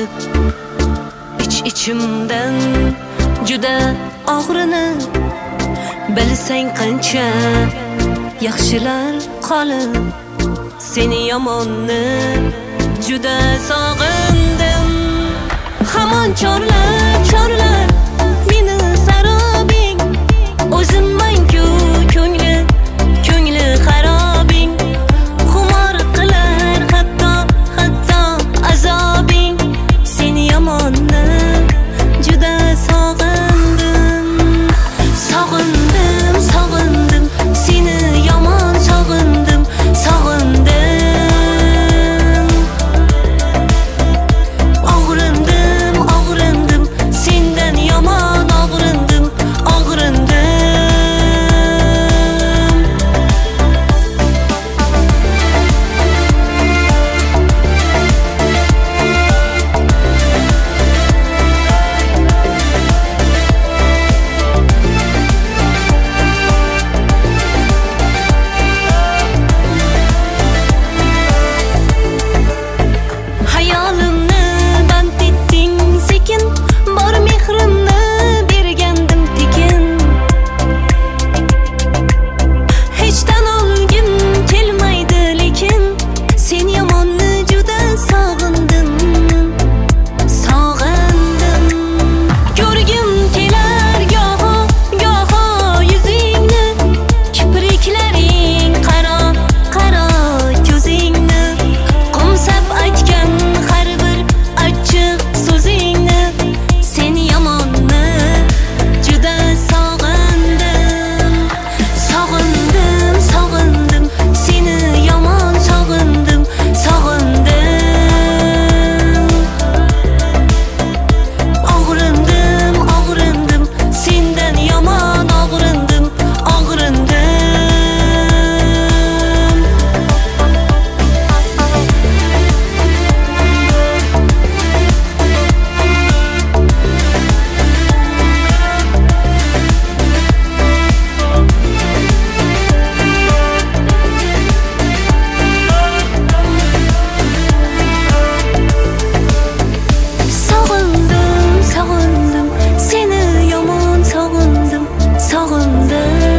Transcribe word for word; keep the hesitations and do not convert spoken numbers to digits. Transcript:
qolib ich ichimdan juda og'rinib, bilsang qancha yaxshilar qolib, seni yomonni juda sog'indim. Hamon chorlab chorlab meni sarobing, o'zimman-ku ko'ngli ko'ngli xarobing, xumor qilar hatto hatto azobing. Seni yomonni juda sog'indim, sog'indim, sog'indim, seni yomon sog'indim, sog'indim. Og'rindim, og'rindim, sendan yomon og'rindim, og'rindim. Hayolimni band etding sekin, bor mehrimni bergandim tekin. Hech tan olgim kelmaydi lekin, sen yomonni juda sog'indim, sog'indim. Ko'rgim kelar goho goho yuzingni, kipriklaring qaro qaro ko'zingni, qo'msab aytgan har bir achchiq so'zingni. Sen yomonni juda sog'indim, sog'indim, sog'indim, seni yomon sog'indim, sog'indim. Og'rindim, og'rindim, sendan yomon og'rindim, og'rindim. Sog'indim, sog'indim, seni yomon sog'indim, sog'indim.